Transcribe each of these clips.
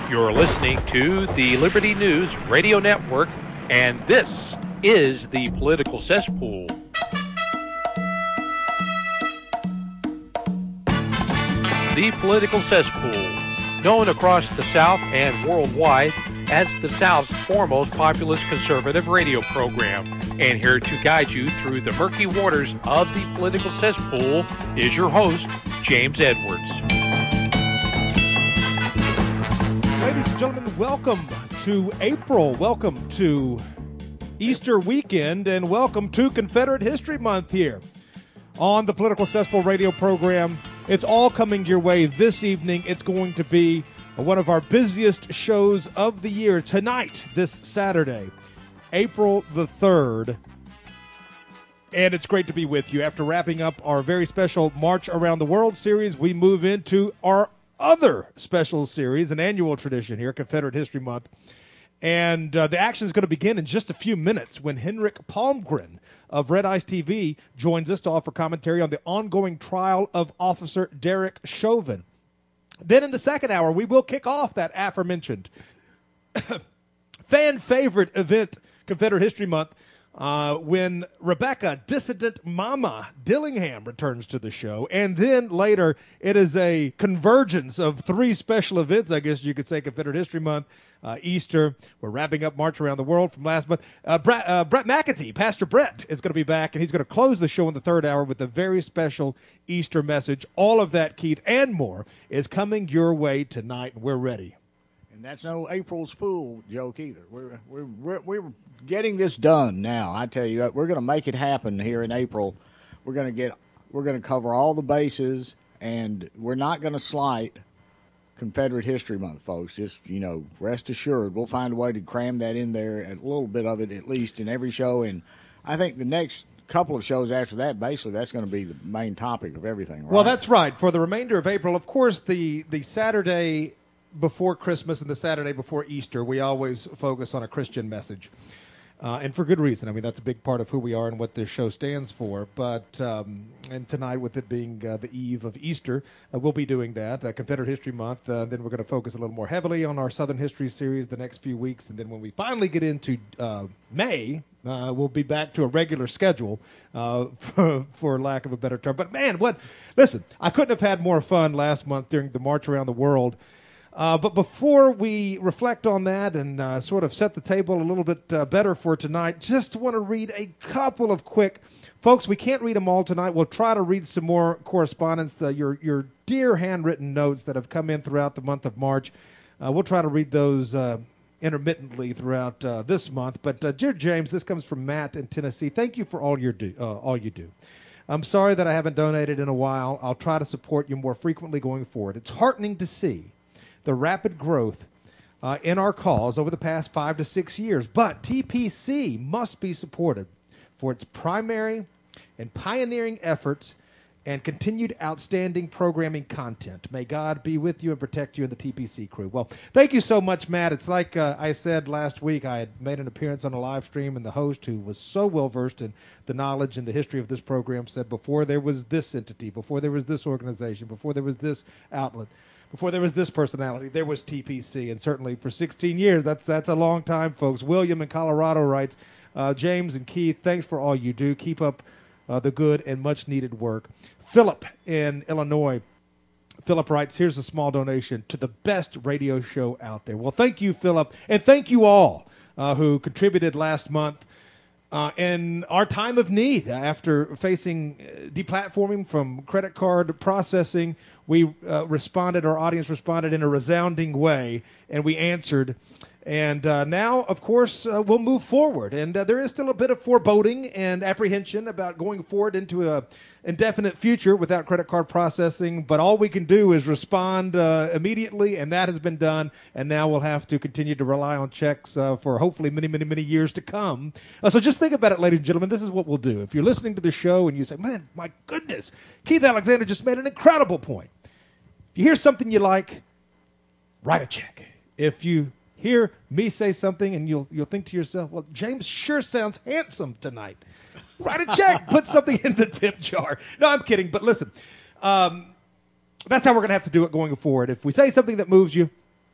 You're listening to the Liberty News Radio Network, and this is the Political Cesspool. The Political Cesspool, known across the South and worldwide as the South's foremost populist conservative radio program. And here to guide you through the murky waters of the Political Cesspool is your host, James Edwards. Ladies and gentlemen, welcome to April. Welcome to Easter weekend, and welcome to Confederate History Month here on the Political Cesspool radio program. It's all coming your way this evening. It's going to be one of our busiest shows of the year tonight, this Saturday, April the 3rd. And it's great to be with you. After wrapping up our very special March Around the World series, we move into our other special series, an annual tradition here, Confederate History Month. And the action is going to begin in just a few minutes when Henrik Palmgren of Red Ice TV joins us to offer commentary on the ongoing trial of Officer Derek Chauvin. Then in the second hour, we will kick off that aforementioned fan favorite event, Confederate History Month, when Rebecca Dissident Mama Dillingham returns to the show. And then later, it is a convergence of three special events, I guess you could say, Confederate History Month, Easter. We're wrapping up March Around the World from last month. Brett McAtee, Pastor Brett, is going to be back, and he's going to close the show in the third hour with a very special Easter message. All of that, Keith, and more is coming your way tonight, and we're ready. And that's no April's Fool joke either. We're getting this done now. I tell you, we're going to make it happen here in April. We're going to cover all the bases, and we're not going to slight Confederate History Month, folks. Just, rest assured, we'll find a way to cram that in there, a little bit of it at least in every show. And I think the next couple of shows after that, basically, that's going to be the main topic of everything, right? Well, that's right. For the remainder of April, of course, the Saturday before Christmas and the Saturday before Easter, we always focus on a Christian message. And for good reason. I mean, that's a big part of who we are and what this show stands for. But and tonight, with it being the eve of Easter, we'll be doing that, Confederate History Month. Then we're going to focus a little more heavily on our Southern History series the next few weeks. And then when we finally get into May, we'll be back to a regular schedule, for lack of a better term. But, man, listen, I couldn't have had more fun last month during the March Around the World. But before we reflect on that and sort of set the table a little bit better for tonight, just want to read a couple of quick, folks, we can't read them all tonight. We'll try to read some more correspondence, your dear handwritten notes that have come in throughout the month of March. We'll try to read those intermittently throughout this month. But, dear James, this comes from Matt in Tennessee. Thank you for all you do. I'm sorry that I haven't donated in a while. I'll try to support you more frequently going forward. It's heartening to see the rapid growth in our cause over the past 5 to 6 years. But TPC must be supported for its primary and pioneering efforts and continued outstanding programming content. May God be with you and protect you and the TPC crew. Well, thank you so much, Matt. It's like I said last week, I had made an appearance on a live stream, and the host, who was so well-versed in the knowledge and the history of this program, said before there was this entity, before there was this organization, before there was this outlet, before there was this personality, there was TPC. And certainly for 16 years, that's a long time, folks. William in Colorado writes, James and Keith, thanks for all you do. Keep up the good and much-needed work. Philip in Illinois. Philip writes, here's a small donation to the best radio show out there. Well, thank you, Philip, and thank you all who contributed last month. In our time of need, after facing deplatforming from credit card processing, we responded, our audience responded in a resounding way, and we answered. And now, of course, we'll move forward. And there is still a bit of foreboding and apprehension about going forward into an indefinite future without credit card processing. But all we can do is respond immediately, and that has been done. And now we'll have to continue to rely on checks for hopefully many, many, many years to come. So just think about it, ladies and gentlemen. This is what we'll do. If you're listening to the show and you say, man, my goodness, Keith Alexander just made an incredible point. If you hear something you like, write a check. If you hear me say something and you'll think to yourself, well, James sure sounds handsome tonight, write a check, put something in the tip jar. No, I'm kidding, but listen, that's how we're going to have to do it going forward. If we say something that moves you,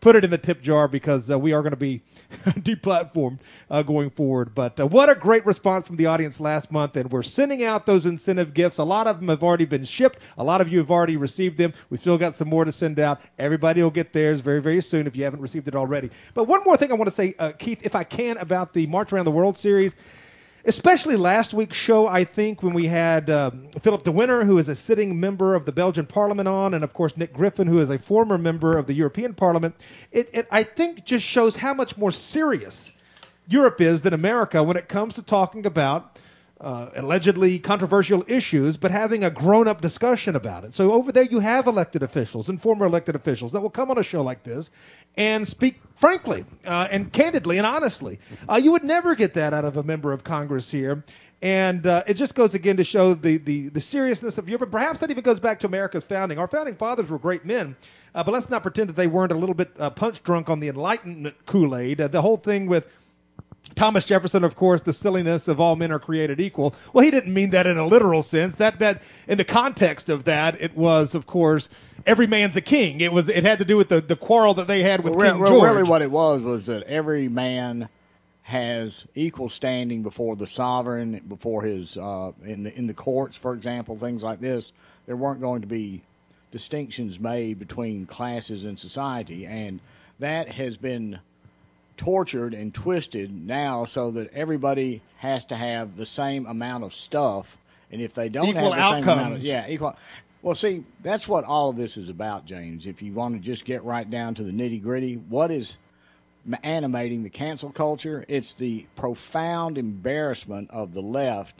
put it in the tip jar because we are going to be deplatformed going forward. But what a great response from the audience last month, and we're sending out those incentive gifts. A lot of them have already been shipped. A lot of you have already received them. We've still got some more to send out. Everybody will get theirs very, very soon if you haven't received it already. But one more thing I want to say, Keith, if I can, about the March Around the World series. Especially last week's show, I think, when we had Philip de Winter, who is a sitting member of the Belgian Parliament on, and, of course, Nick Griffin, who is a former member of the European Parliament. It I think, just shows how much more serious Europe is than America when it comes to talking about allegedly controversial issues, but having a grown-up discussion about it. So over there you have elected officials and former elected officials that will come on a show like this and speak frankly and candidly and honestly. You would never get that out of a member of Congress here. And it just goes again to show the seriousness of Europe. Perhaps that even goes back to America's founding. Our founding fathers were great men, but let's not pretend that they weren't a little bit punch drunk on the Enlightenment Kool-Aid. The whole thing with Thomas Jefferson, of course, the silliness of all men are created equal. Well, he didn't mean that in a literal sense. That in the context of that, it was, of course, every man's a king. It had to do with the quarrel that they had with King George. Really, what it was that every man has equal standing before the sovereign, before his in the courts, for example, things like this. There weren't going to be distinctions made between classes in society, and that has been tortured and twisted now so that everybody has to have the same amount of stuff, and if they don't equal have the outcomes. same amount of equal. Well, see, that's what all of this is about, James. If you want to just get right down to the nitty-gritty, what is animating the cancel culture? It's the profound embarrassment of the left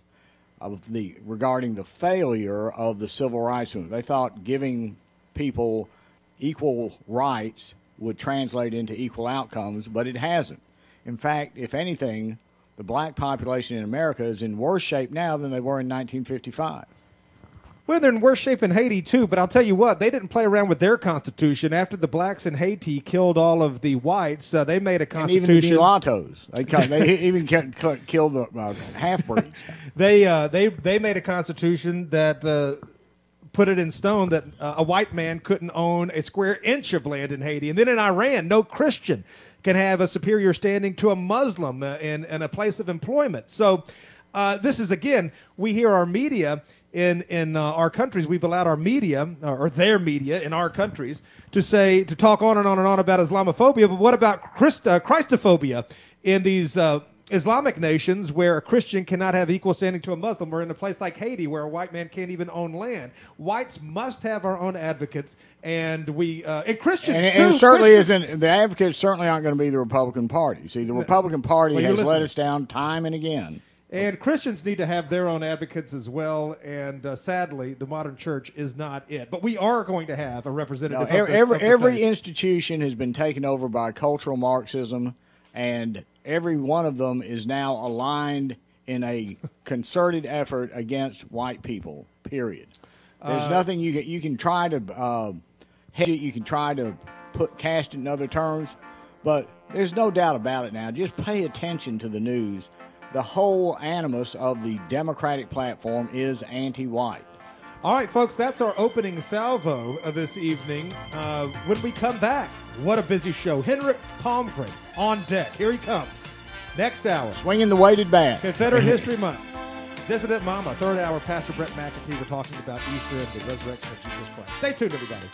regarding the failure of the civil rights movement. They thought giving people equal rights would translate into equal outcomes, but it hasn't. In fact, if anything, the black population in America is in worse shape now than they were in 1955. Well, they're in worse shape in Haiti, too, but I'll tell you what, they didn't play around with their constitution. After the blacks in Haiti killed all of the whites, they made a constitution. And even the mulattoes. They even killed the half-breeds. They made a constitution that put it in stone that a white man couldn't own a square inch of land in Haiti. And then in Iran, no Christian can have a superior standing to a Muslim in a place of employment. So this is, again, we hear our media in our countries. We've allowed our media, or their media in our countries, to talk on and on and on about Islamophobia. But what about Christophobia in these Islamic nations where a Christian cannot have equal standing to a Muslim, or in a place like Haiti where a white man can't even own land? Whites must have our own advocates, and and Christians too. And it certainly isn't. The advocates certainly aren't going to be the Republican Party. See, the Republican Party has let us down time and again. And Christians need to have their own advocates as well, and sadly, the modern church is not it. But we are going to have a representative. Every institution has been taken over by cultural Marxism, and every one of them is now aligned in a concerted effort against white people, period. There's nothing you can try to hedge it, you can try to cast it in other terms, but there's no doubt about it now. Just pay attention to the news. The whole animus of the Democratic platform is anti-white. All right, folks, that's our opening salvo this evening. When we come back, what a busy show. Henrik Palmgren on deck. Here he comes. Next hour. Swinging the weighted bat. Confederate History Month. Dissident Mama. Third hour, Pastor Brett McAtee. We're talking about Easter and the resurrection of Jesus Christ. Stay tuned, everybody.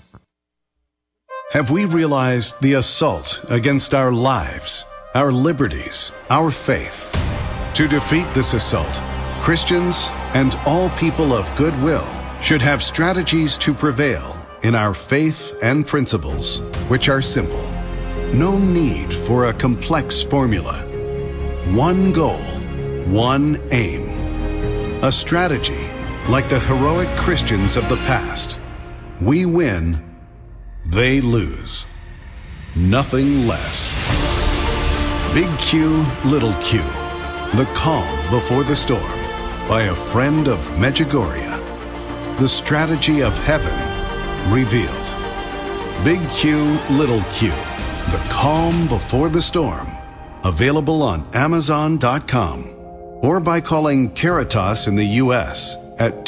Have we realized the assault against our lives, our liberties, our faith? To defeat this assault, Christians and all people of goodwill should have strategies to prevail in our faith and principles, which are simple. No need for a complex formula. One goal, one aim. A strategy like the heroic Christians of the past. We win, they lose. Nothing less. Big Q, Little Q. The Calm Before the Storm by a friend of Medjugorje. The Strategy of Heaven Revealed. Big Q, Little Q. The Calm Before the Storm. Available on Amazon.com or by calling Caritas in the U.S. at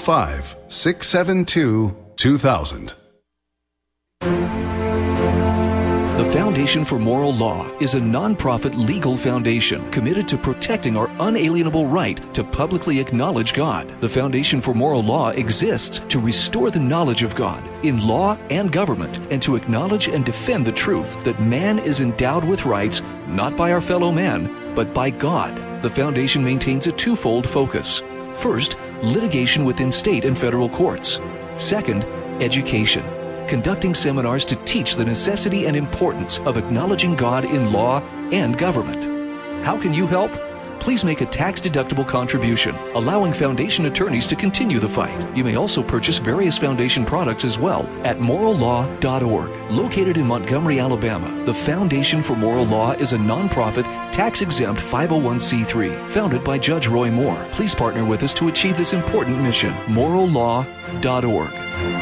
205-672-2000. The Foundation for Moral Law is a nonprofit legal foundation committed to protecting our unalienable right to publicly acknowledge God. The Foundation for Moral Law exists to restore the knowledge of God in law and government and to acknowledge and defend the truth that man is endowed with rights not by our fellow man, but by God. The foundation maintains a twofold focus. First, litigation within state and federal courts. Second, education, conducting seminars to teach the necessity and importance of acknowledging God in law and government. How can you help? Please make a tax-deductible contribution, allowing foundation attorneys to continue the fight. You may also purchase various foundation products as well at morallaw.org. Located in Montgomery, Alabama, the Foundation for Moral Law is a nonprofit, tax-exempt 501c3 founded by Judge Roy Moore. Please partner with us to achieve this important mission. morallaw.org.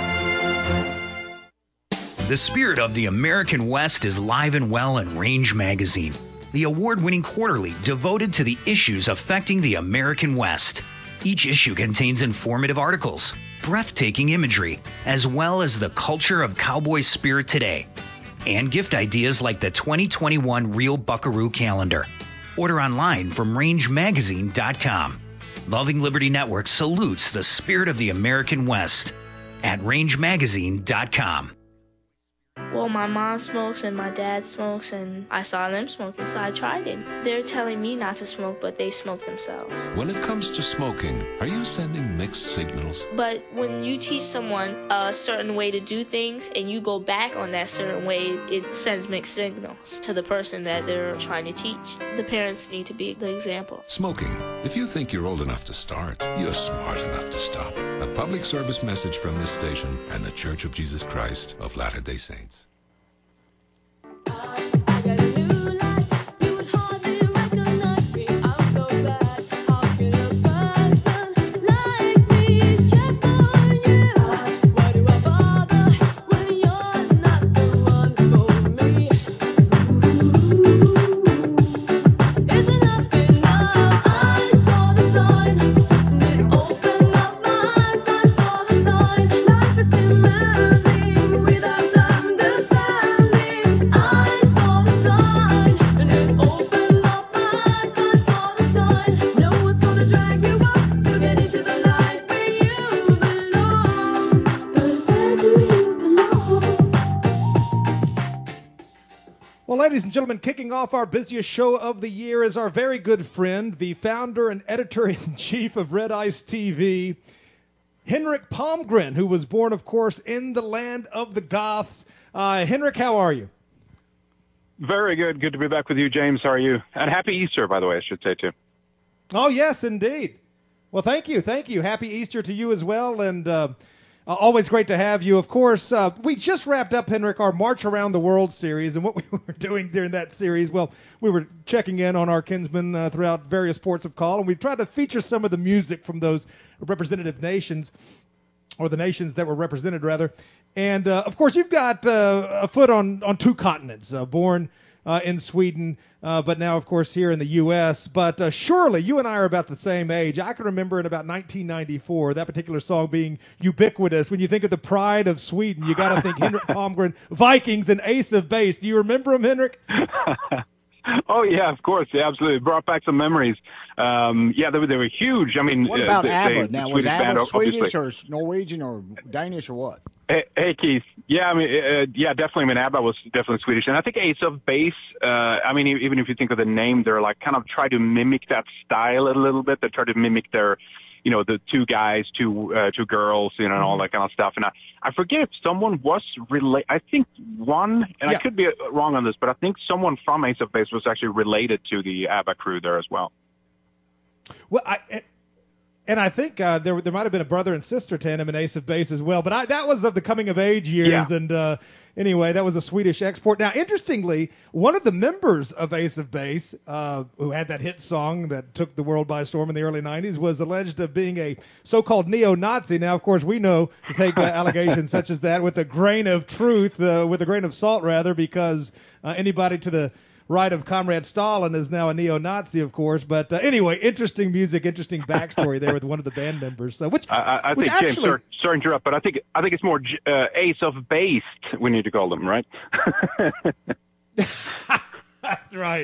The spirit of the American West is live and well in Range Magazine, the award-winning quarterly devoted to the issues affecting the American West. Each issue contains informative articles, breathtaking imagery, as well as the culture of cowboy spirit today, and gift ideas like the 2021 Real Buckaroo calendar. Order online from rangemagazine.com. Loving Liberty Network salutes the spirit of the American West at rangemagazine.com. Well, my mom smokes and my dad smokes, and I saw them smoking, so I tried it. They're telling me not to smoke, but they smoke themselves. When it comes to smoking, are you sending mixed signals? But when you teach someone a certain way to do things and you go back on that certain way, it sends mixed signals to the person that they're trying to teach. The parents need to be the example. Smoking. If you think you're old enough to start, you're smart enough to stop. A public service message from this station and the Church of Jesus Christ of Latter-day Saints. Ladies and gentlemen, kicking off our busiest show of the year is our very good friend, the founder and editor-in-chief of Red Ice TV, Henrik Palmgren, who was born, of course, in the land of the Goths. Henrik, how are you? Very good. Good to be back with you, James. How are you? And happy Easter, by the way, I should say, too. Oh, yes, indeed. Well, thank you. Thank you. Happy Easter to you as well, and always great to have you. Of course, we just wrapped up, Henrik, our March Around the World series, and what we were doing during that series, well, we were checking in on our kinsmen throughout various ports of call, and we tried to feature some of the music from those representative nations, or the nations that were represented, rather. And, of course, you've got a foot on two continents, born in Sweden, but now, of course, here in the U.S. But surely you and I are about the same age. I can remember in about 1994, that particular song being ubiquitous. When you think of the pride of Sweden, you got to think Henrik Palmgren, Vikings, and Ace of Base. Do you remember them, Henrik? Oh, yeah, of course. Yeah, absolutely. Brought back some memories. Yeah, they were huge. I mean, what about ABBA? Now, was ABBA Swedish or Norwegian or Danish or what? Hey, Keith. Yeah, I mean, yeah, definitely. I mean, ABBA was definitely Swedish, and I think Ace of Base. I mean, even if you think of the name, they're like kind of try to mimic that style a little bit. They try to mimic their, you know, the two guys, two girls, you know, and all that kind of stuff. And I forget if someone was I think one, and I could be wrong on this, but I think someone from Ace of Base was actually related to the ABBA crew there as well. Well, And I think there might have been a brother and sister tandem in Ace of Base as well. But that was of the coming of age years. Yeah. And anyway, that was a Swedish export. Now, interestingly, one of the members of Ace of Base, who had that hit song that took the world by storm in the early 90s, was alleged of being a so-called neo-Nazi. Now, of course, we know to take allegations such as that with a grain of truth, with a grain of salt, rather, because anybody to the right of Comrade Stalin is now a neo-Nazi, of course. But anyway, interesting music, interesting backstory there with one of the band members. Which I think, actually, James, sorry to interrupt, but I think it's more Ace of Based, we need to call them, right? That's right.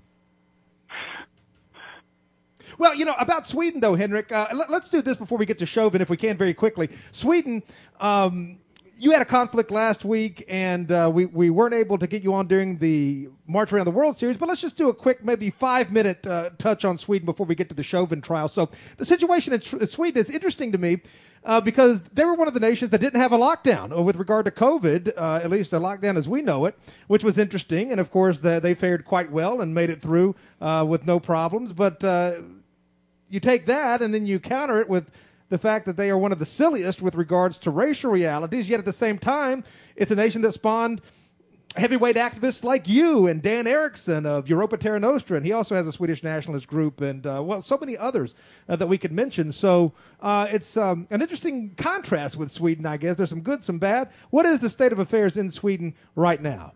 Well, about Sweden, though, Henrik, let's do this before we get to Chauvin, if we can, very quickly. Sweden, you had a conflict last week, and we weren't able to get you on during the March Around the World Series, but let's just do a quick, maybe 5-minute touch on Sweden before we get to the Chauvin trial. So the situation in Sweden is interesting to me because they were one of the nations that didn't have a lockdown with regard to COVID, at least a lockdown as we know it, which was interesting. And, of course, they fared quite well and made it through with no problems. But you take that and then you counter it with the fact that they are one of the silliest with regards to racial realities, yet at the same time, it's a nation that spawned heavyweight activists like you and Dan Eriksson of Europa Terra Nostra, and he also has a Swedish nationalist group, and, so many others that we could mention. So it's an interesting contrast with Sweden, I guess. There's some good, some bad. What is the state of affairs in Sweden right now?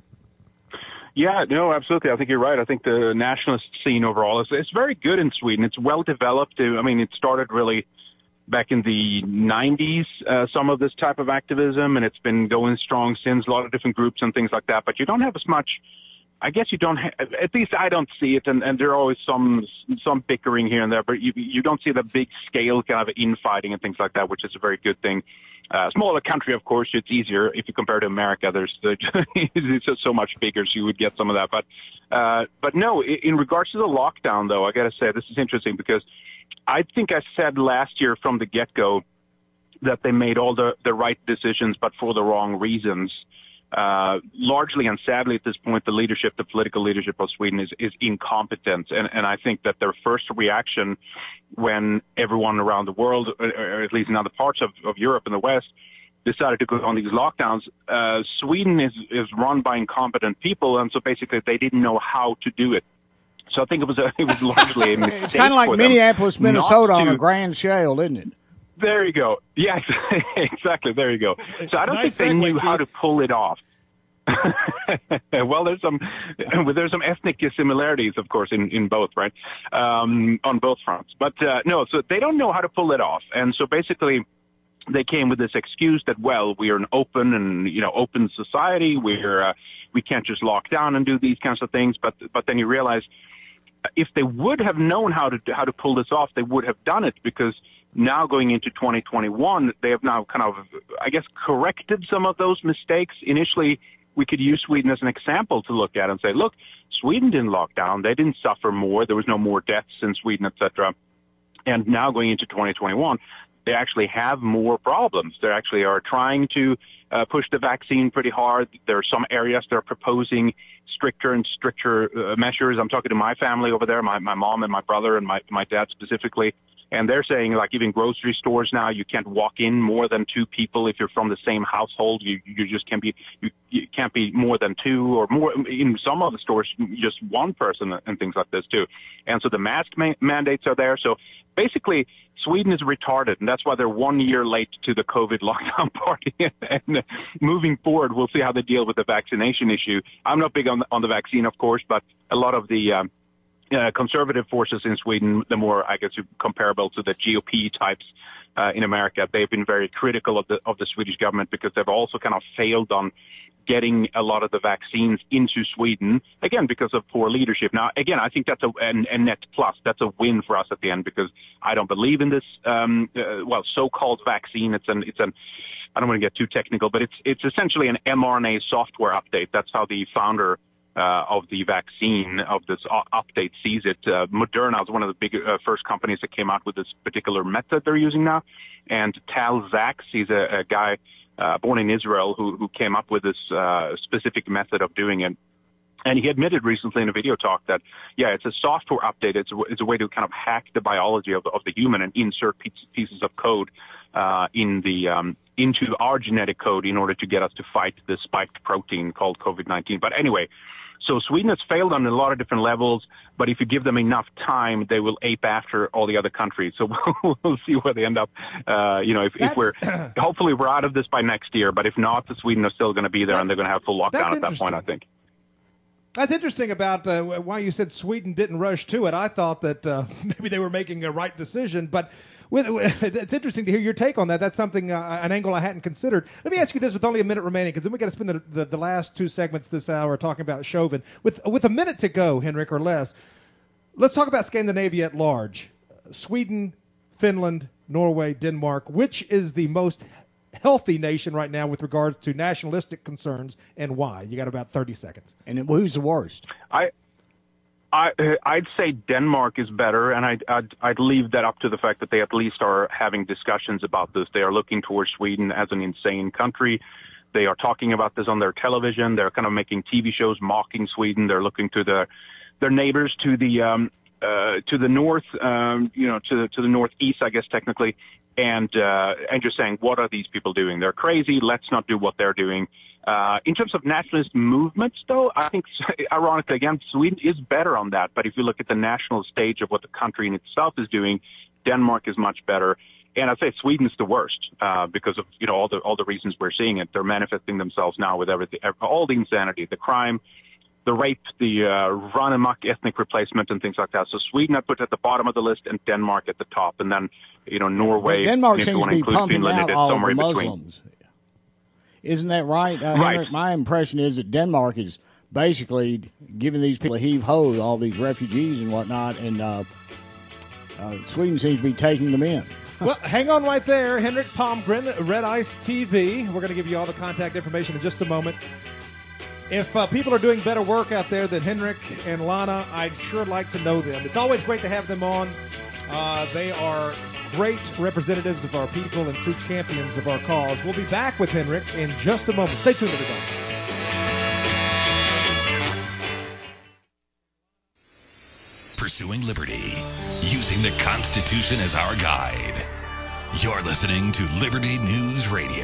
Yeah, no, absolutely. I think you're right. I think the nationalist scene overall is very good in Sweden. It's well developed. I mean, it started really back in the 90s, some of this type of activism, and it's been going strong since, a lot of different groups and things like that. But you don't have as much, I guess you don't have, at least I don't see it, and there are always some bickering here and there, but you don't see the big scale kind of infighting and things like that, which is a very good thing. Smaller country, of course, it's easier if you compare to America. It's just so much bigger, so you would get some of that. But no, in regards to the lockdown, though, I got to say this is interesting because I think I said last year from the get-go that they made all the right decisions, but for the wrong reasons. Largely and sadly at this point, the political leadership of Sweden is incompetent. And I think that their first reaction when everyone around the world, or at least in other parts of Europe and the West, decided to go on these lockdowns, Sweden is run by incompetent people. And so basically they didn't know how to do it. So I think it was largely a mistake. It's kind of like Minneapolis, Minnesota on a grand shale, isn't it? There you go. Yeah, exactly. There you go. So I don't think they knew how to pull it off. Well, there's some ethnic similarities, of course, in both, right? On both fronts. But no, so they don't know how to pull it off. And so basically they came with this excuse that, well, we are an open society. We can't just lock down and do these kinds of things. But then you realize if they would have known how to pull this off, they would have done it, because now going into 2021, they have now kind of, I guess, corrected some of those mistakes. Initially, we could use Sweden as an example to look at and say, look, Sweden didn't lock down. They didn't suffer more. There was no more deaths in Sweden, etc. And now going into 2021, they actually have more problems. They actually are trying to push the vaccine pretty hard. There are some areas that are proposing stricter and stricter measures. I'm talking to my family over there, my mom and my brother and my dad specifically. And they're saying, like, even grocery stores now, you can't walk in more than two people if you're from the same household. You just can't be, you can't be more than two, or more in some of the stores, just one person and things like this too. And so the mask mandates are there. So basically, Sweden is retarded, and that's why they're 1 year late to the COVID lockdown party. And moving forward, we'll see how they deal with the vaccination issue. I'm not big on the vaccine, of course, but a lot of the conservative forces in Sweden, the more, I guess, comparable to the GOP types in America, they've been very critical of the Swedish government, because they've also kind of failed on getting a lot of the vaccines into Sweden, again, because of poor leadership. Now, again, I think that's a net plus. That's a win for us at the end, because I don't believe in this, so-called vaccine. It's an I don't want to get too technical, but it's essentially an mRNA software update. That's how the founder of the vaccine, of this update, sees it. Moderna is one of the big first companies that came out with this particular method they're using now. And Tal Zaks, he's a guy born in Israel who came up with this specific method of doing it. And he admitted recently in a video talk that, yeah, it's a software update. It's a way to kind of hack the biology of the human and insert pieces of code into our genetic code in order to get us to fight the spiked protein called COVID-19. But anyway, so Sweden has failed on a lot of different levels, but if you give them enough time, they will ape after all the other countries. So we'll see where they end up. If we're hopefully we're out of this by next year, but if not, Sweden are still going to be there, and they're going to have full lockdown at that point, I think. That's interesting about why you said Sweden didn't rush to it. I thought that maybe they were making a right decision, but It's interesting to hear your take on that. That's something, an angle I hadn't considered. Let me ask you this with only a minute remaining, because then we got to spend the last two segments this hour talking about Chauvin. With a minute to go, Henrik, or less, let's talk about Scandinavia at large. Sweden, Finland, Norway, Denmark. Which is the most healthy nation right now with regards to nationalistic concerns, and why? You got about 30 seconds. And who's the worst? I'd say Denmark is better, and I'd leave that up to the fact that they at least are having discussions about this. They are looking towards Sweden as an insane country. They are talking about this on their television. They're kind of making TV shows mocking Sweden. They're looking to their neighbors to the north, to the northeast, I guess technically, and just saying, what are these people doing? They're crazy. Let's not do what they're doing. In terms of nationalist movements, though, I think, ironically, again, Sweden is better on that. But if you look at the national stage of what the country in itself is doing, Denmark is much better. And I'd say Sweden's the worst because of all the reasons we're seeing it. They're manifesting themselves now with everything, all the insanity, the crime, the rape, the run amok ethnic replacement, and things like that. So Sweden I put at the bottom of the list, and Denmark at the top, and then Norway. But Denmark seems to be pumping out all of the Muslims. Isn't that right? Right. Henrik, my impression is that Denmark is basically giving these people a heave-ho, all these refugees and whatnot, and Sweden seems to be taking them in. Well, hang on right there. Henrik Palmgren, Red Ice TV. We're going to give you all the contact information in just a moment. If people are doing better work out there than Henrik and Lana, I'd sure like to know them. It's always great to have them on. They are great representatives of our people and true champions of our cause. We'll be back with Henrik in just a moment. Stay tuned, everybody. Pursuing liberty, using the Constitution as our guide. You're listening to Liberty News Radio.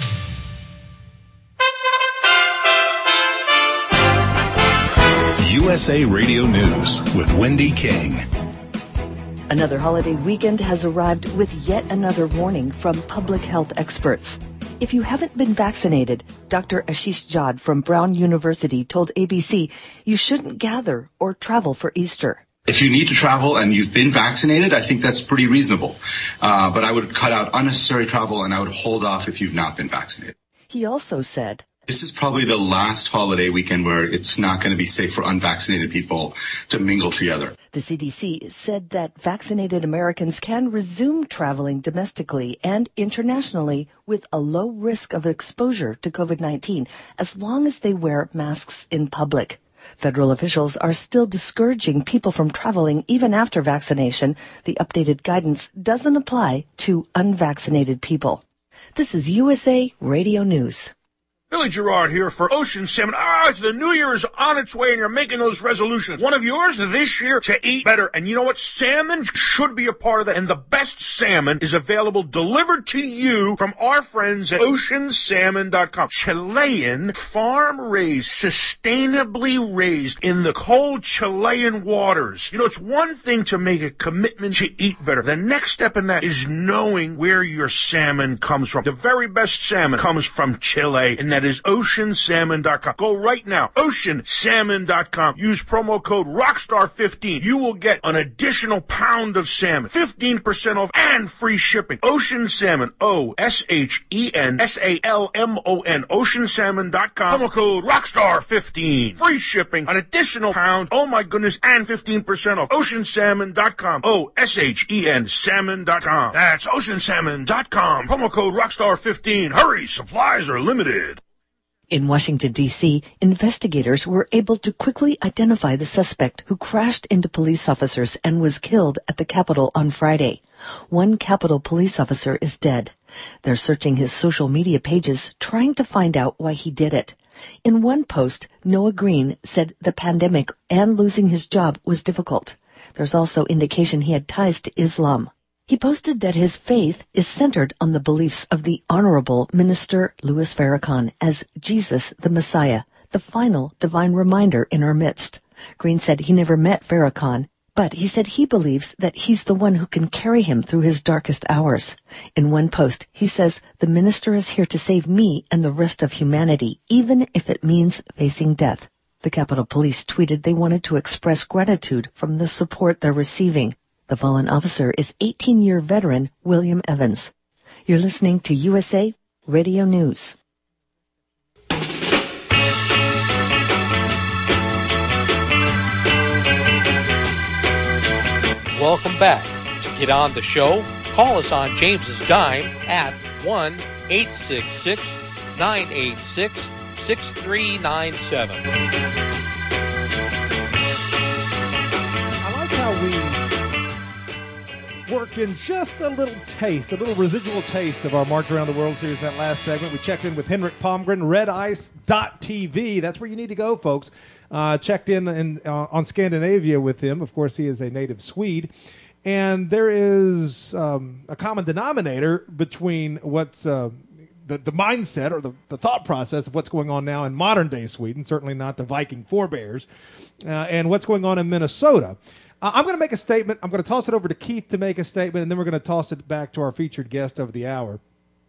USA Radio News with Wendy King. Another holiday weekend has arrived with yet another warning from public health experts. If you haven't been vaccinated, Dr. Ashish Jad from Brown University told ABC you shouldn't gather or travel for Easter. If you need to travel and you've been vaccinated, I think that's pretty reasonable. But I would cut out unnecessary travel, and I would hold off if you've not been vaccinated. He also said, this is probably the last holiday weekend where it's not going to be safe for unvaccinated people to mingle together. The CDC said that vaccinated Americans can resume traveling domestically and internationally with a low risk of exposure to COVID-19 as long as they wear masks in public. Federal officials are still discouraging people from traveling even after vaccination. The updated guidance doesn't apply to unvaccinated people. This is USA Radio News. Billy Gerard here for Ocean Salmon. The new year is on its way and you're making those resolutions. One of yours this year to eat better. And you know what? Salmon should be a part of that. And the best salmon is available delivered to you from our friends at oceansalmon.com. Chilean, farm-raised, sustainably raised in the cold Chilean waters. You know, it's one thing to make a commitment to eat better. The next step in that is knowing where your salmon comes from. The very best salmon comes from Chile, and that is oceansalmon.com. Go right now, oceansalmon.com. Use promo code ROCKSTAR15. You will get an additional pound of salmon, 15% off, and free shipping. Ocean Salmon, OSHENSALMON, oceansalmon.com. Promo code ROCKSTAR15. Free shipping, an additional pound, oh my goodness, and 15% off. Oceansalmon.com, OSHEN salmon.com. That's oceansalmon.com. Promo code ROCKSTAR15. Hurry, supplies are limited. In Washington, D.C., investigators were able to quickly identify the suspect who crashed into police officers and was killed at the Capitol on Friday. One Capitol police officer is dead. They're searching his social media pages, trying to find out why he did it. In one post, Noah Green said the pandemic and losing his job was difficult. There's also indication he had ties to Islam. He posted that his faith is centered on the beliefs of the Honorable Minister Louis Farrakhan as Jesus the Messiah, the final divine reminder in our midst. Green said he never met Farrakhan, but he said he believes that he's the one who can carry him through his darkest hours. In one post, he says, the minister is here to save me and the rest of humanity, even if it means facing death. The Capitol Police tweeted they wanted to express gratitude from the support they're receiving. The fallen officer is 18-year veteran William Evans. You're listening to USA Radio News. Welcome back. To get on the show, call us on James's Dime at 1-866-986-6397. I like how we worked in just a little residual taste of our March Around the World Series in that last segment. We checked in with Henrik Palmgren, RedIce.tv. That's where you need to go, folks. Checked in on Scandinavia with him. Of course, he is a native Swede. And there is a common denominator between what's the mindset or the thought process of what's going on now in modern-day Sweden, certainly not the Viking forebears, and what's going on in Minnesota. I'm going to make a statement. I'm going to toss it over to Keith to make a statement, and then we're going to toss it back to our featured guest of the hour,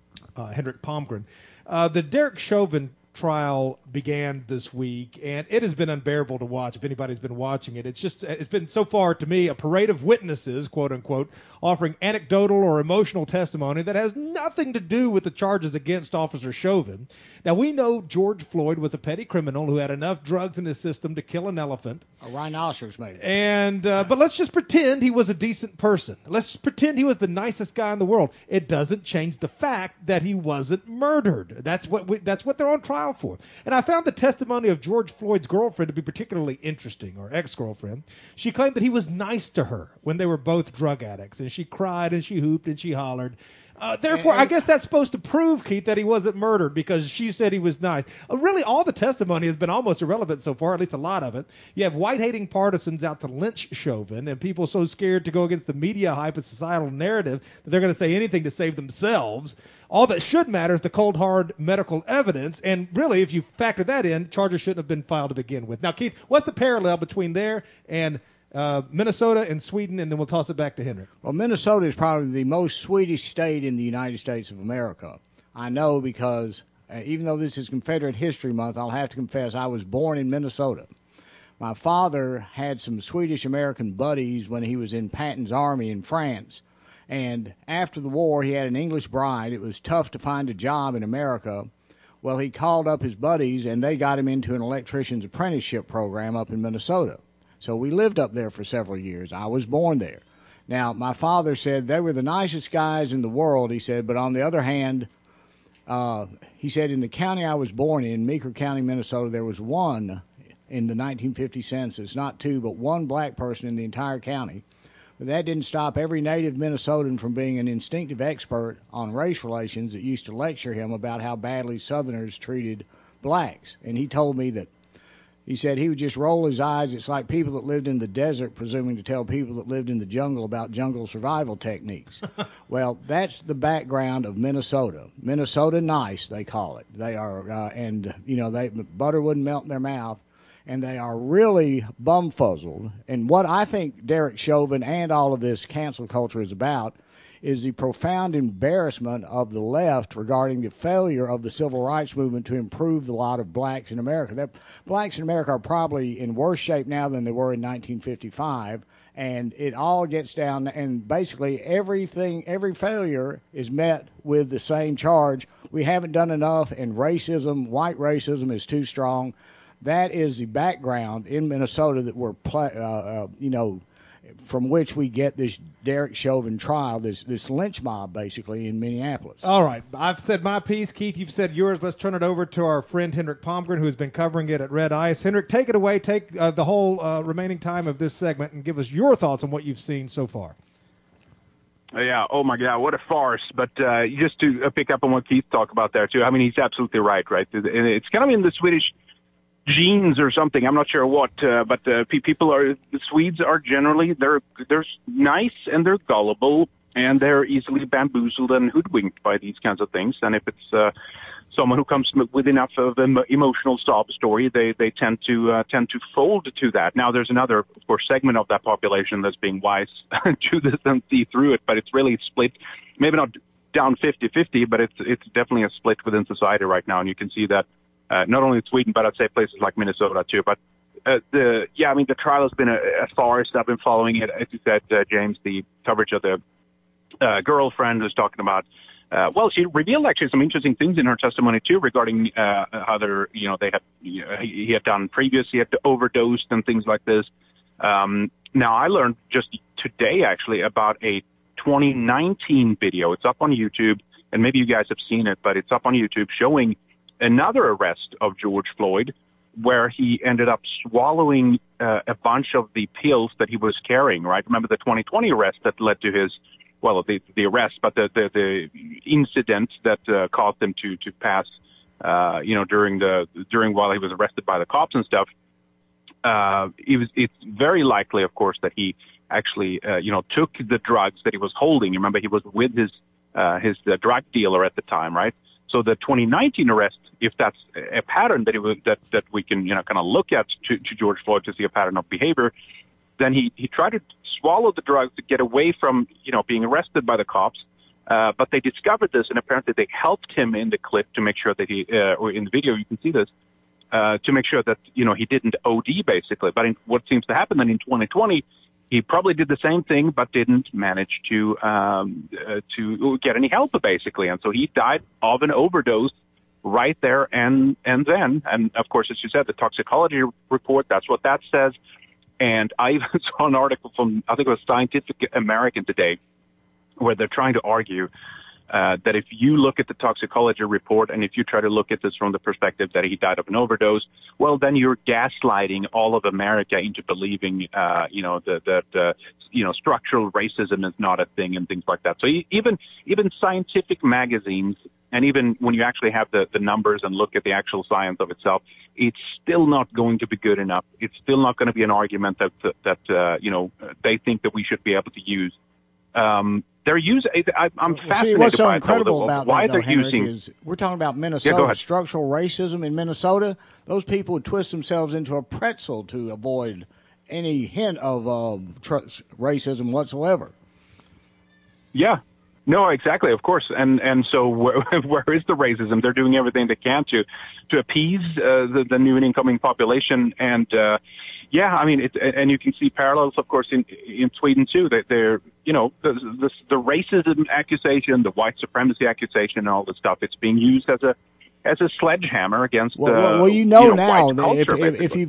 Henrik Palmgren. The Derek Chauvin trial began this week, and it has been unbearable to watch if anybody's been watching it. It's been so far to me a parade of witnesses, quote unquote, offering anecdotal or emotional testimony that has nothing to do with the charges against Officer Chauvin. Now, we know George Floyd was a petty criminal who had enough drugs in his system to kill an elephant. A rhinoceros, maybe. And but let's just pretend he was a decent person. Let's pretend he was the nicest guy in the world. It doesn't change the fact that he wasn't murdered. That's what they're on trial for. And I found the testimony of George Floyd's girlfriend to be particularly interesting, or ex-girlfriend. She claimed that he was nice to her when they were both drug addicts, and she cried and she hooped and she hollered. Therefore, I guess that's supposed to prove, Keith, that he wasn't murdered because she said he was nice. Really, all the testimony has been almost irrelevant so far, at least a lot of it. You have white-hating partisans out to lynch Chauvin and people so scared to go against the media hype and societal narrative that they're going to say anything to save themselves. All that should matter is the cold, hard medical evidence. And really, if you factor that in, charges shouldn't have been filed to begin with. Now, Keith, what's the parallel between there and Minnesota and Sweden, and then we'll toss it back to Henrik? Well, Minnesota is probably the most Swedish state in the United States of America. I know because even though this is Confederate History Month, I'll have to confess I was born in Minnesota. My father had some Swedish-American buddies when he was in Patton's army in France. And after the war, he had an English bride. It was tough to find a job in America. Well, he called up his buddies, and they got him into an electrician's apprenticeship program up in Minnesota. So we lived up there for several years. I was born there. Now, my father said they were the nicest guys in the world, he said, but on the other hand, he said in the county I was born in, Meeker County, Minnesota, there was one in the 1950 census, not two, but one black person in the entire county. But that didn't stop every native Minnesotan from being an instinctive expert on race relations that used to lecture him about how badly Southerners treated blacks. And he told me that, he said he would just roll his eyes. It's like people that lived in the desert presuming to tell people that lived in the jungle about jungle survival techniques. Well, that's the background of Minnesota. Minnesota nice, they call it. They are, and, you know, butter wouldn't melt in their mouth. And they are really bumfuzzled. And what I think Derek Chauvin and all of this cancel culture is about is the profound embarrassment of the left regarding the failure of the civil rights movement to improve the lot of blacks in America. Blacks in America are probably in worse shape now than they were in 1955, and it all gets down, and basically every failure is met with the same charge. We haven't done enough, and racism, white racism, is too strong. That is the background in Minnesota that we're, from which we get this Derek Chauvin trial, this lynch mob, basically, in Minneapolis. All right. I've said my piece. Keith, you've said yours. Let's turn it over to our friend Henrik Palmgren, who has been covering it at Red Ice. Henrik, take it away. Take the whole remaining time of this segment and give us your thoughts on what you've seen so far. Yeah, oh my God, what a farce. But just to pick up on what Keith talked about there, too, I mean, he's absolutely right? It's kind of in the Swedish genes or something. I'm not sure what, but the Swedes are generally, they're nice and they're gullible and they're easily bamboozled and hoodwinked by these kinds of things. And if it's someone who comes with enough of an emotional sob story, they tend to fold to that. Now, there's another, of course, segment of that population that's being wise to this and see through it, but it's really split, maybe not down 50-50, but it's definitely a split within society right now, and you can see that. Not only in Sweden, but I'd say places like Minnesota too. But the trial has been, as far as I've been following it, as you said, James, the coverage of the girlfriend was talking about. She revealed actually some interesting things in her testimony too regarding how he had done previous, he had overdosed and things like this. Now I learned just today actually about a 2019 video. It's up on YouTube, and maybe you guys have seen it, but it's up on YouTube showing another arrest of George Floyd, where he ended up swallowing a bunch of the pills that he was carrying, right? Remember the 2020 arrest that led to his, the arrest, but the incident that caused him to pass, during while he was arrested by the cops and stuff. It's very likely, of course, that he actually, took the drugs that he was holding. Remember, he was with his drug dealer at the time, right? So the 2019 arrest, if that's a pattern that we can, kind of look at to George Floyd to see a pattern of behavior, then he tried to swallow the drugs to get away from, being arrested by the cops. But they discovered this, and apparently they helped him in the clip to make sure that or in the video, you can see this, to make sure that, he didn't OD basically. But what seems to happen then in 2020, he probably did the same thing, but didn't manage to get any help, basically. And so he died of an overdose right there and then. And, of course, as you said, the toxicology report, that's what that says. And I even saw an article from, I think it was Scientific American today, where they're trying to argue that if you look at the toxicology report and if you try to look at this from the perspective that he died of an overdose, well, then you're gaslighting all of America into believing, that structural racism is not a thing and things like that. So even scientific magazines, and even when you actually have the numbers and look at the actual science of itself, it's still not going to be good enough. It's still not going to be an argument that they think that we should be able to use. They're using. I'm fascinated what's so by incredible about why that, they're Henrik, using. is we're talking about Minnesota, structural racism in Minnesota. Those people would twist themselves into a pretzel to avoid any hint of racism whatsoever. Yeah. No, exactly, of course, and so where is the racism? They're doing everything they can to appease the new and incoming population, and and you can see parallels, of course, in Sweden too. That they're the racism accusation, the white supremacy accusation, and all this stuff. It's being used as a sledgehammer against. Now white culture,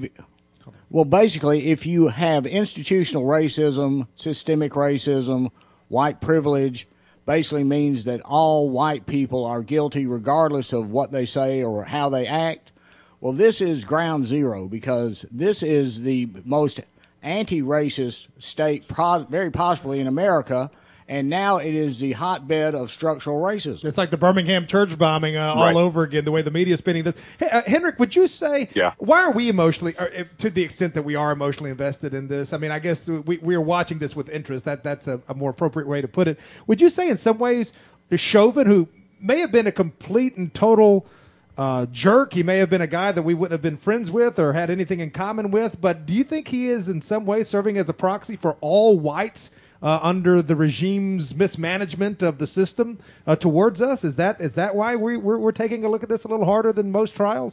basically, if you have institutional racism, systemic racism, white privilege, basically means that all white people are guilty regardless of what they say or how they act. Well, this is ground zero because this is the most anti-racist state very possibly in America, and now it is the hotbed of structural racism. It's like the Birmingham church bombing all over again, the way the media is spinning this. Hey, Henrik, would you say, why are we emotionally, to the extent that we are emotionally invested in this? I mean, I guess we are watching this with interest. That's a more appropriate way to put it. Would you say in some ways the Chauvin, who may have been a complete and total jerk, he may have been a guy that we wouldn't have been friends with or had anything in common with, but do you think he is in some way serving as a proxy for all whites under the regime's mismanagement of the system towards us? Is that why we're taking a look at this a little harder than most trials?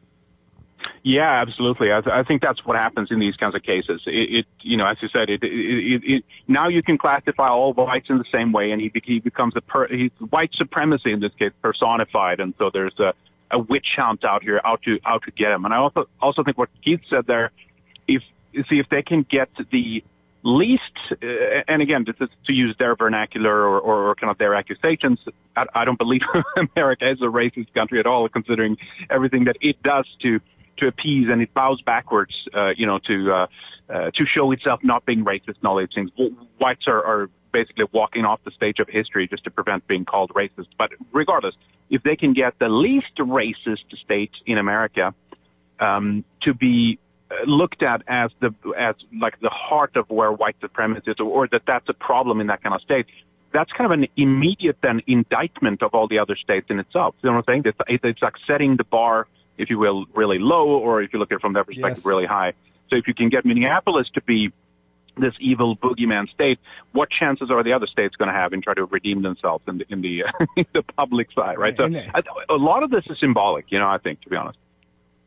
Yeah, absolutely. I think that's what happens in these kinds of cases. As you said, now you can classify all whites in the same way, and he becomes he's white supremacy in this case personified, and so there's a witch hunt out here out to get him. And I also think what Keith said there, if they can get the least, and again, this is to use their vernacular or kind of their accusations. I don't believe America is a racist country at all, considering everything that it does to appease, and it bows backwards, to show itself not being racist and all these things. Whites are basically walking off the stage of history just to prevent being called racist. But regardless, if they can get the least racist state in America to be looked at as like the heart of where white supremacy is, or that's a problem in that kind of state, that's kind of an immediate then indictment of all the other states in itself. You know what I'm saying? It's like setting the bar, if you will, really low, or if you look at it from their perspective, really high. So if you can get Minneapolis to be this evil boogeyman state, what chances are the other states going to have in trying to redeem themselves in the the public side, right? So a lot of this is symbolic, I think, to be honest.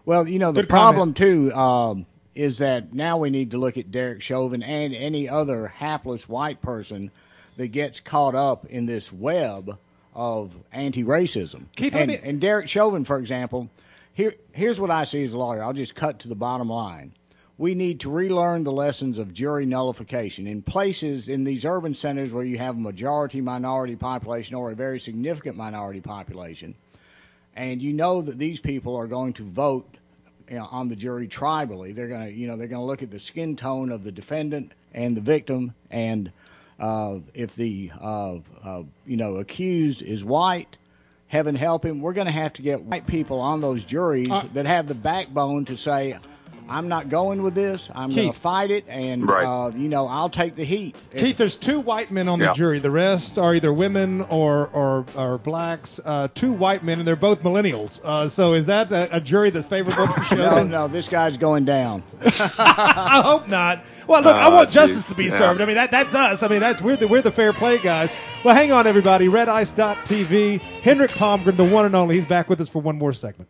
Well, the Good problem, too, is that now we need to look at Derek Chauvin and any other hapless white person that gets caught up in this web of anti-racism. Keith, and Derek Chauvin, for example, here's what I see as a lawyer. I'll just cut to the bottom line. We need to relearn the lessons of jury nullification. In places, in these urban centers where you have a majority minority population or a very significant minority population, and you know that these people are going to vote on the jury tribally. They're going to look at the skin tone of the defendant and the victim, and if the accused is white, heaven help him, we're going to have to get white people on those juries that have the backbone to say, I'm not going with this. I'm going to fight it, and I'll take the heat. Keith, there's 2 white men on the jury. The rest are either women or blacks. 2 white men, and they're both millennials. So is that a jury that's favorable to Chauvin? No, this guy's going down. I hope not. Well, look, I want justice to be served. I mean, that's us. I mean, we're the fair play guys. Well, hang on, everybody. RedIce.TV. Hendrik Palmgren, the one and only. He's back with us for one more segment.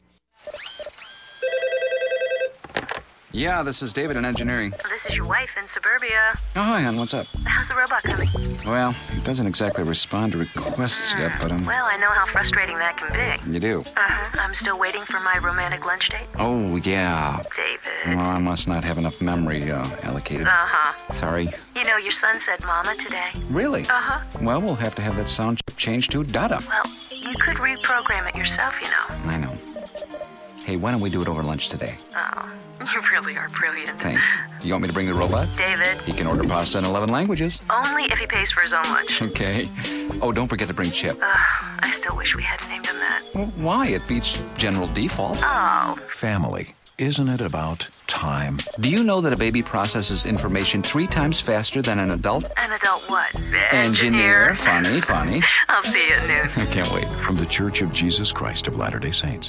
Yeah, this is David in engineering. This is your wife in suburbia. Oh, hi, hon. What's up? How's the robot coming? Well, he doesn't exactly respond to requests yet, but Well, I know how frustrating that can be. You do? Uh-huh. I'm still waiting for my romantic lunch date. Oh, yeah. David. Well, I must not have enough memory allocated. Uh-huh. Sorry. Your son said mama today. Really? Uh-huh. Well, we'll have to have that sound chip changed to Dada. Well, you could reprogram it yourself, I know. Hey, why don't we do it over lunch today? Oh, you really are brilliant. Thanks. You want me to bring the robot? David. He can order pasta in 11 languages. Only if he pays for his own lunch. Okay. Oh, don't forget to bring Chip. I still wish we hadn't named him that. Well, why? It beats general default. Oh. Family. Isn't it about time? Do you know that a baby processes information 3 times faster than an adult? An adult what? Engineer. Funny. I'll see you at noon. I can't wait. From the Church of Jesus Christ of Latter-day Saints.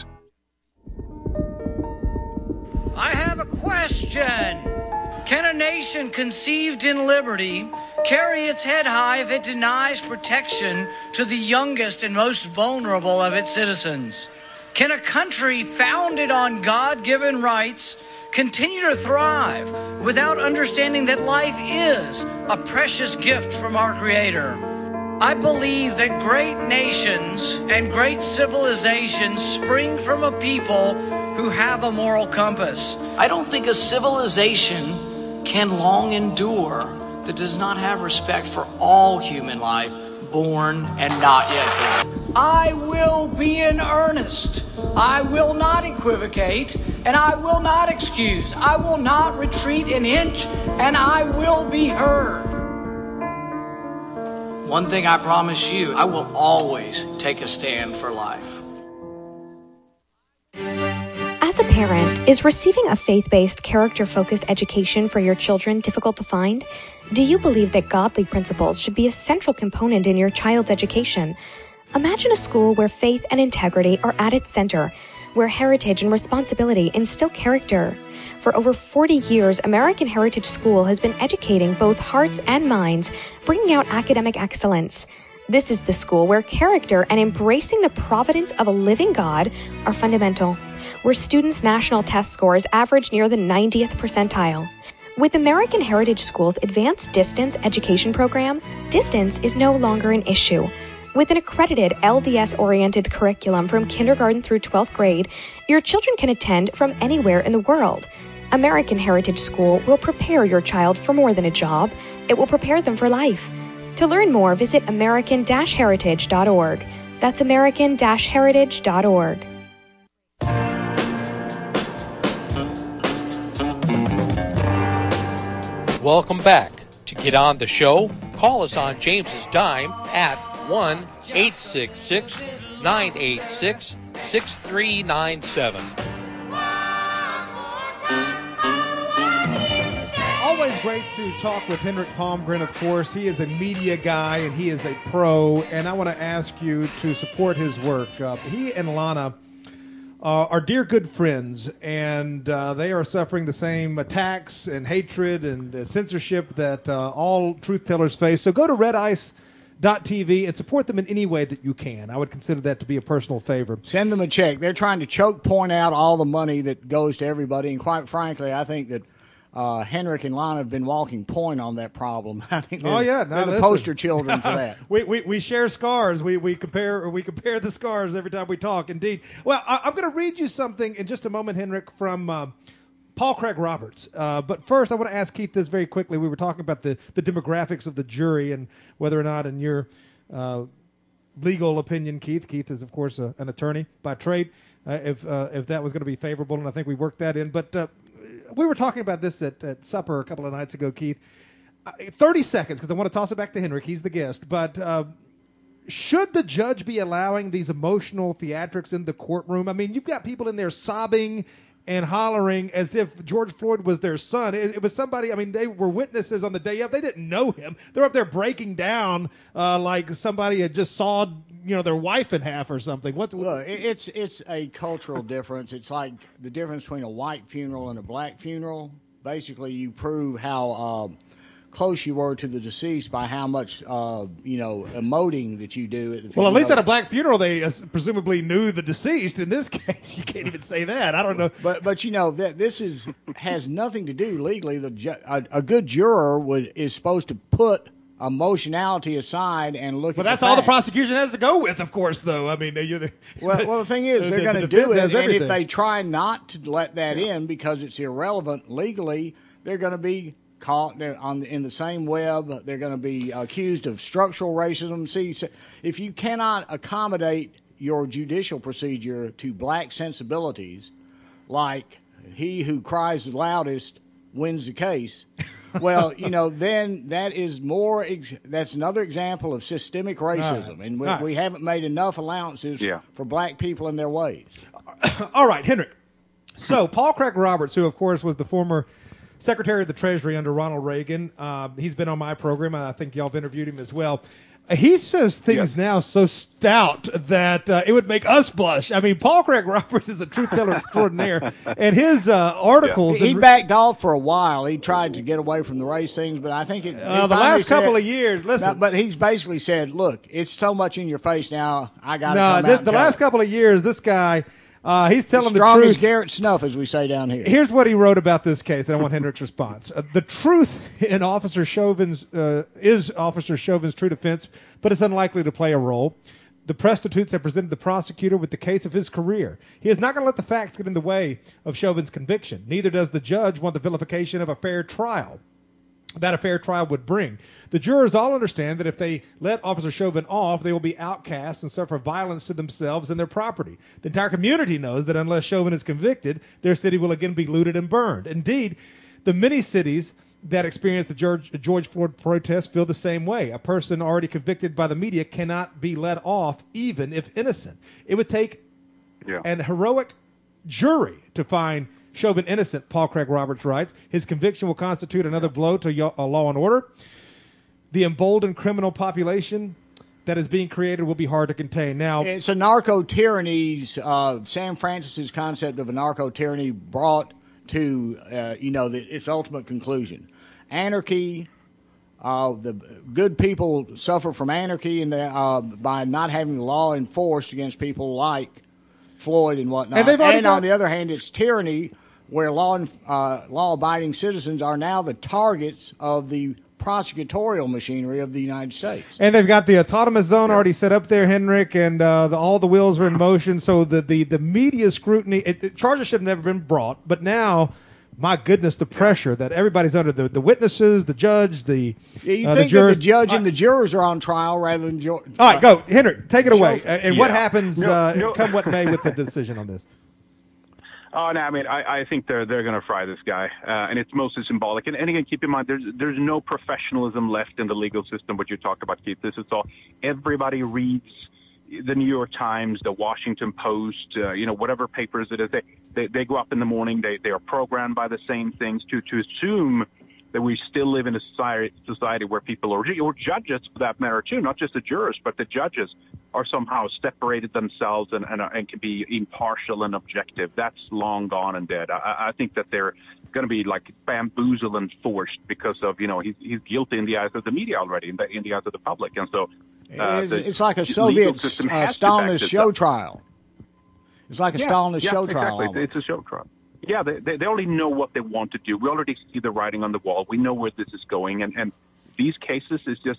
I have a question. Can a nation conceived in liberty carry its head high if it denies protection to the youngest and most vulnerable of its citizens? Can a country founded on God-given rights continue to thrive without understanding that life is a precious gift from our Creator? I believe that great nations and great civilizations spring from a people who have a moral compass. I don't think a civilization can long endure that does not have respect for all human life, born and not yet born. I will be in earnest. I will not equivocate, and I will not excuse. I will not retreat an inch, and I will be heard. One thing I promise you, I will always take a stand for life. As a parent, is receiving a faith-based, character-focused education for your children difficult to find? Do you believe that godly principles should be a central component in your child's education? Imagine a school where faith and integrity are at its center, where heritage and responsibility instill character. For over 40 years, American Heritage School has been educating both hearts and minds, bringing out academic excellence. This is the school where character and embracing the providence of a living God are fundamental, where students' national test scores average near the 90th percentile. With American Heritage School's advanced distance education program, distance is no longer an issue. With an accredited LDS-oriented curriculum from kindergarten through 12th grade, your children can attend from anywhere in the world. American Heritage School will prepare your child for more than a job. It will prepare them for life. To learn more, visit american-heritage.org. That's american-heritage.org. Welcome back. To get on the show, call us on James's Dime at 1-866-986-6397. Always great to talk with Hendrik Palmgren, of course. He is a media guy, and he is a pro, and I want to ask you to support his work. He and Lana are dear good friends, and they are suffering the same attacks and hatred and censorship that all truth tellers face. So go to RedIce TV and support them in any way that you can. I would consider that to be a personal favor. Send them a check. They're trying to choke point out all the money that goes to everybody, and quite frankly, I think that Henrik and Lana have been walking point on that problem. I think they're the poster children for that. we share scars. We compare the scars every time we talk. Indeed. Well, I'm going to read you something in just a moment, Henrik, from Paul Craig Roberts. But first, I want to ask Keith this very quickly. We were talking about the demographics of the jury and whether or not, in your legal opinion, Keith is, of course, an attorney by trade, if that was going to be favorable, and I think we worked that in. But we were talking about this at supper a couple of nights ago, Keith. 30 seconds, because I want to toss it back to Henrik. He's the guest. But should the judge be allowing these emotional theatrics in the courtroom? I mean, you've got people in there sobbing and hollering as if George Floyd was their son. It was somebody, I mean, they were witnesses on the day of. They didn't know him. They're up there breaking down like somebody had just sawed, their wife in half or something. Look, it's a cultural difference. It's like the difference between a white funeral and a black funeral. Basically, you prove how close you were to the deceased by how much, emoting that you do at the funeral. Well, at least at a black funeral, they presumably knew the deceased. In this case, you can't even say that. I don't know. But that this has nothing to do legally. A good juror is supposed to put emotionality aside and look. But at that's the all the facts. prosecution has to go with, of course. Though I mean, well, the thing is, they're going to do it, and if they try not to let that in because it's irrelevant legally, they're going to be caught in the same web. They're going to be accused of structural racism. See, if you cannot accommodate your judicial procedure to black sensibilities, like he who cries the loudest wins the case, well, then that's another example of systemic racism, and we haven't made enough allowances for black people in their ways. All right, Henrik. So Paul Craig Roberts, who of course was the former Secretary of the Treasury under Ronald Reagan. He's been on my program, and I think y'all have interviewed him as well. He says things now so stout that it would make us blush. I mean, Paul Craig Roberts is a truth teller extraordinaire, and his articles... He backed off for a while. He tried to get away from the race things, but I think the last couple of years, listen... but he's basically said, look, it's so much in your face now, I got to come out the last couple of years, this guy... he's telling the strong truth. As Garrett Snuff, as we say down here. Here's what he wrote about this case, and I want Henrik's response. The truth in Officer Chauvin's is Officer Chauvin's true defense, but it's unlikely to play a role. The prostitutes have presented the prosecutor with the case of his career. He is not going to let the facts get in the way of Chauvin's conviction. Neither does the judge want the vilification of a fair trial that a fair trial would bring. The jurors all understand that if they let Officer Chauvin off, they will be outcast and suffer violence to themselves and their property. The entire community knows that unless Chauvin is convicted, their city will again be looted and burned. Indeed, the many cities that experienced the George Floyd protests feel the same way. A person already convicted by the media cannot be let off, even if innocent. It would take an heroic jury to find Chauvin innocent, Paul Craig Roberts writes. His conviction will constitute another blow to law and order. The emboldened criminal population that is being created will be hard to contain. Now, it's a narco-tyranny. Sam Francis's concept of a narco-tyranny brought to, its ultimate conclusion. Anarchy, the good people suffer from anarchy and by not having the law enforced against people like Floyd and whatnot. And on the other hand, it's tyranny, where law-abiding citizens are now the targets of the prosecutorial machinery of the United States. And they've got the autonomous zone already set up there, Henrik, and all the wheels are in motion. So the media scrutiny, charges should have never been brought, but now, my goodness, the pressure that everybody's under, the witnesses, the judge, the you think jurors. That the judge and the jurors are on trial rather than... All right, go. Henrik, take it away. And what happens, come what may, with the decision on this? Oh, no, I mean, I think they're going to fry this guy, and it's mostly symbolic. And again, keep in mind, there's no professionalism left in the legal system, what you talked about, Keith. This is all, everybody reads the New York Times, the Washington Post, whatever papers it is. They go up in the morning, they are programmed by the same things to assume that we still live in a society where people, or judges for that matter too, not just the jurors, but the judges are somehow separated themselves and can be impartial and objective. That's long gone and dead. I think that they're going to be like bamboozled and forced because of, he's guilty in the eyes of the media already, in the eyes of the public. And so it's like a Soviet Stalinist show trial. It's like a Stalinist show trial. Exactly. It's a show trial. Yeah, they already know what they want to do. We already see the writing on the wall. We know where this is going, and these cases is just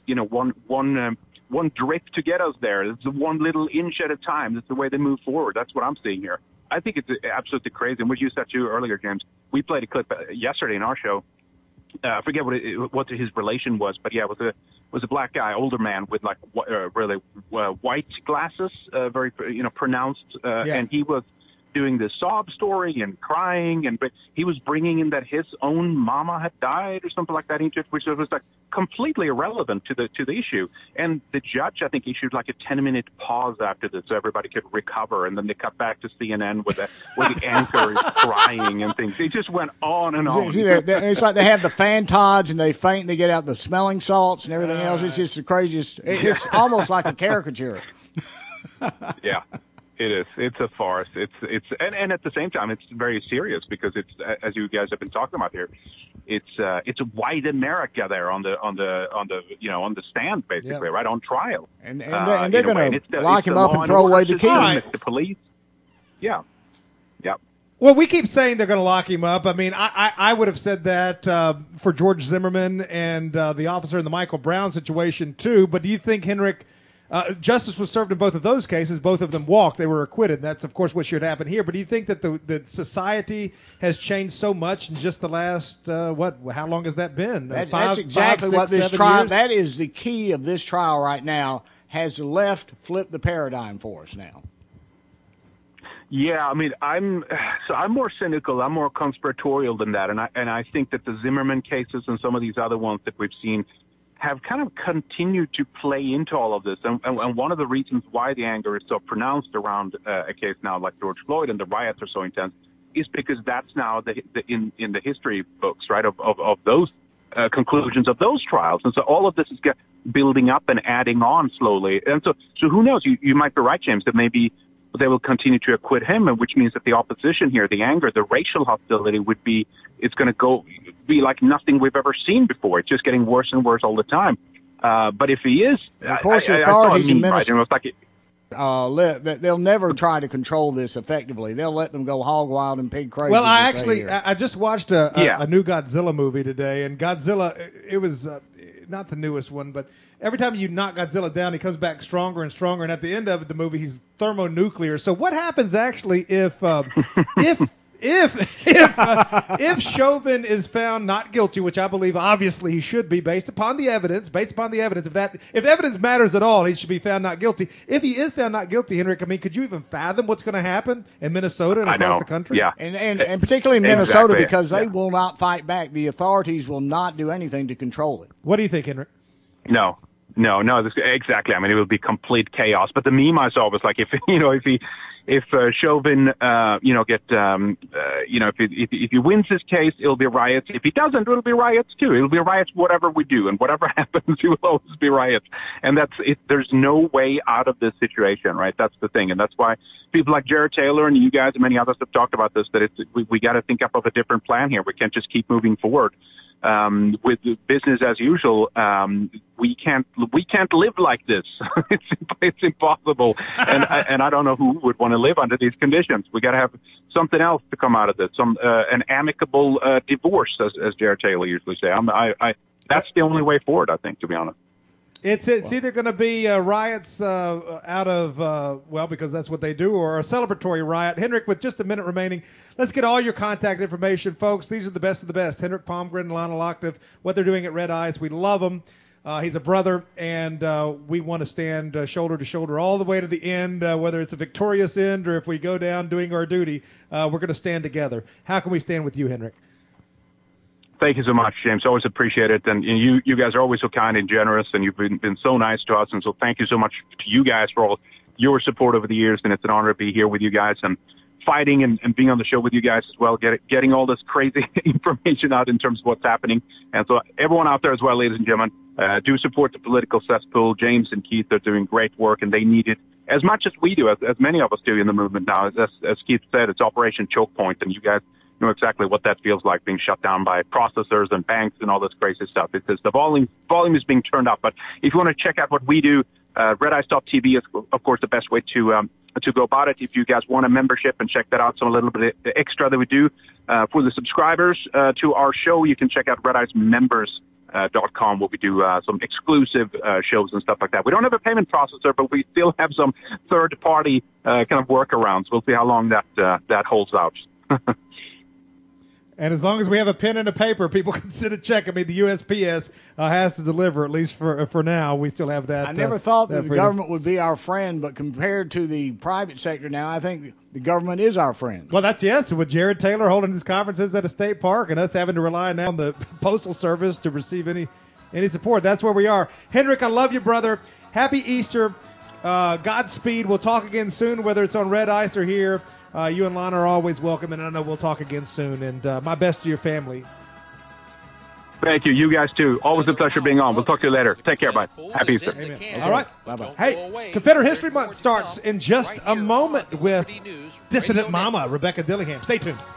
one drip to get us there. It's one little inch at a time. That's the way they move forward. That's what I'm seeing here. I think it's absolutely crazy. And what you said too earlier, James, we played a clip yesterday in our show. I forget what his relation was, but yeah, it was a black guy, older man with like really white glasses, very pronounced, and he was doing this sob story and crying, but he was bringing in that his own mama had died or something like that, which was like completely irrelevant to the issue. And the judge, I think, issued like a 10-minute pause after this so everybody could recover, and then they cut back to CNN with the anchor is crying and things. It just went on and on. It's like they have the Fantods and they faint and they get out the smelling salts and everything else. It's just the craziest. It's almost like a caricature. Yeah. It is. It's a farce. And at the same time, it's very serious because it's, as you guys have been talking about here, it's white America there on the stand basically, right on trial. And they're going to lock him up and throw away the key. It's the police. Yeah. Yeah. Well, we keep saying they're going to lock him up. I mean, I would have said that for George Zimmerman and the officer in the Michael Brown situation too. But do you think, Henrik? Justice was served in both of those cases. Both of them walked. They were acquitted. That's, of course, what should happen here. But do you think that the society has changed so much in just the last, how long has that been? That's exactly what this trial, years? That is the key of this trial right now, has flipped the paradigm for us now. Yeah, I mean, I'm more cynical. I'm more conspiratorial than that. And I think that the Zimmerman cases and some of these other ones that we've seen have kind of continued to play into all of this. And one of the reasons why the anger is so pronounced around a case now like George Floyd and the riots are so intense is because that's now in the history books, right, of those conclusions of those trials. And so all of this is building up and adding on slowly. And so who knows? You might be right, James, that maybe they will continue to acquit him, and which means that the opposition here, the anger, the racial hostility it's going to be like nothing we've ever seen before. It's just getting worse and worse all the time. But if he is, of course, the authorities in Minnesota, they'll never try to control this effectively. They'll let them go hog wild and pig crazy. Well, I just watched a new Godzilla movie today, and Godzilla, it was not the newest one, but every time you knock Godzilla down, he comes back stronger and stronger. And at the end of the movie, he's thermonuclear. So what happens actually if Chauvin is found not guilty, which I believe obviously he should be based upon the evidence, if evidence matters at all, he should be found not guilty. If he is found not guilty, Henrik, I mean, could you even fathom what's going to happen in Minnesota and across the country? Yeah. And particularly in Minnesota, because they will not fight back. The authorities will not do anything to control it. What do you think, Henrik? No, exactly. I mean, it will be complete chaos. But the meme I saw was like, if Chauvin, if he wins his case, it'll be riots. If he doesn't, it'll be riots too. It'll be riots whatever we do, and whatever happens, it will always be riots. And that's it. There's no way out of this situation, right? That's the thing, and that's why people like Jared Taylor and you guys and many others have talked about this. That we got to think up of a different plan here. We can't just keep moving forward. With business as usual, we can't live like this. It's impossible, and I don't know who would want to live under these conditions. We got to have something else to come out of this, an amicable divorce, as Jared Taylor usually say. That's the only way forward, I think, to be honest. It's either going to be riots out of, because that's what they do, or a celebratory riot. Henrik, with just a minute remaining, let's get all your contact information, folks. These are the best of the best. Henrik Palmgren and Lionel Lockleff, what they're doing at Red Eyes. We love them. He's a brother, and we want to stand shoulder to shoulder all the way to the end, whether it's a victorious end or if we go down doing our duty. We're going to stand together. How can we stand with you, Henrik? Thank you so much, James. Always appreciate it. And you guys are always so kind and generous, and you've been so nice to us. And so thank you so much to you guys for all your support over the years. And it's an honor to be here with you guys. And fighting and being on the show with you guys as well, getting all this crazy information out in terms of what's happening. And so everyone out there as well, ladies and gentlemen, do support the Political Cesspool. James and Keith are doing great work, and they need it as much as we do, as many of us do in the movement now. As Keith said, it's Operation Choke Point, and you guys know exactly what that feels like, being shut down by processors and banks and all this crazy stuff. It's just the volume is being turned up. But if you want to check out what we do, redeyes.tv is, of course, the best way to go about it. If you guys want a membership and check that out, some a little bit extra that we do for the subscribers to our show, you can check out redeyesmembers.com, where we do some exclusive shows and stuff like that. We don't have a payment processor, but we still have some third-party kind of workarounds. We'll see how long that holds out. And as long as we have a pen and a paper, people can send a check. I mean, the USPS has to deliver, at least for now. We still have that. I never thought that the government would be our friend, but compared to the private sector now, I think the government is our friend. Well, yes. With Jared Taylor holding his conferences at a state park and us having to rely now on the Postal Service to receive any support, that's where we are. Henrik, I love you, brother. Happy Easter. Godspeed. We'll talk again soon, whether it's on Red Ice or here. You and Lana are always welcome, and I know we'll talk again soon. And my best to your family. Thank you. You guys, too. Always a pleasure being on. We'll talk to you later. Take care, bye. Happy Easter. Amen. Okay. All right. Bye-bye. Hey, Confederate History Month starts in just a moment with Dissident Mama, Rebecca Dillingham. Stay tuned.